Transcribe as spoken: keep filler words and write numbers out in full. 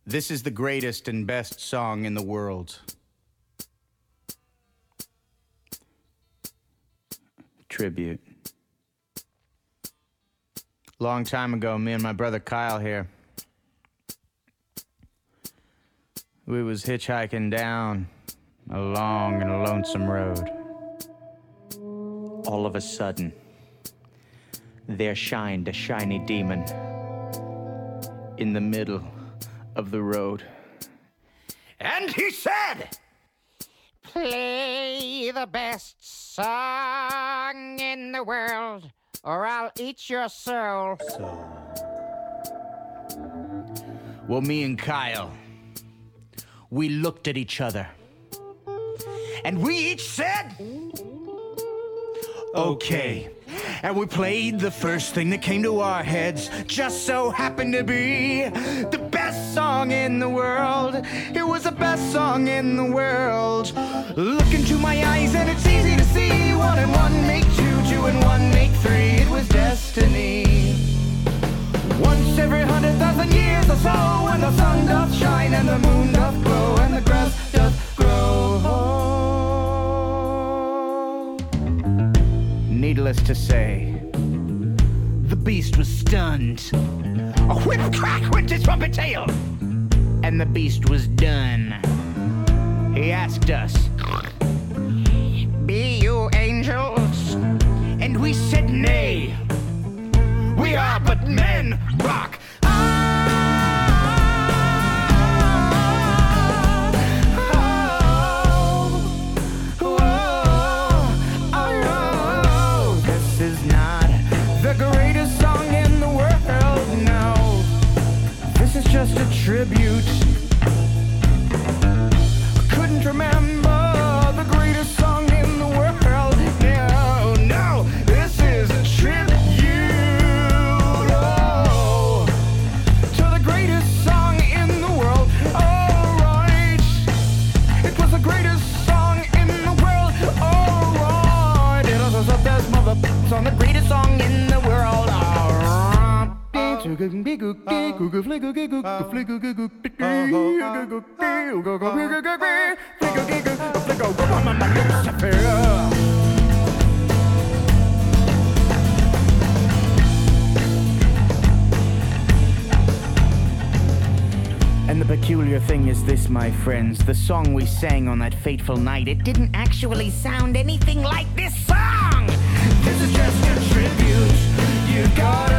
This is the greatest and best song in the world. Tribute. Long time ago, me and my brother Kyle here, we was hitchhiking down a long and lonesome road. All of a sudden, there shined a shiny demon in the middle of the road. And he said, "Play the best song in the world, or I'll eat your soul." So, well, me and Kyle, we looked at each other, and we each said, okay. And we played the first thing that came to our heads. Just so happened to be the best song in the world. It was the best song in the world. Look into my eyes and it's easy to see. One and one make two, two and one make three. It was destiny. Once every hundred thousand years or so, when the sun doth shine and the moon doth glow and the grass doth grow. Needless to say, the beast was stunned. A whip crack went his trumpet tail, and the beast was done. He asked us, "Be you angels?" And we said, "Nay, we are but men." Rock. Just a tribute. Couldn't remember the greatest song in the world. No, no, this is a tribute oh, to the greatest song in the world. Alright, it was the greatest song in the world. Alright, it was the best mother on the greatest song in the world. Alright. And the peculiar thing is this, my friends, the song we sang on that fateful night, it didn't actually sound anything like this song. This is just a tribute. You gotta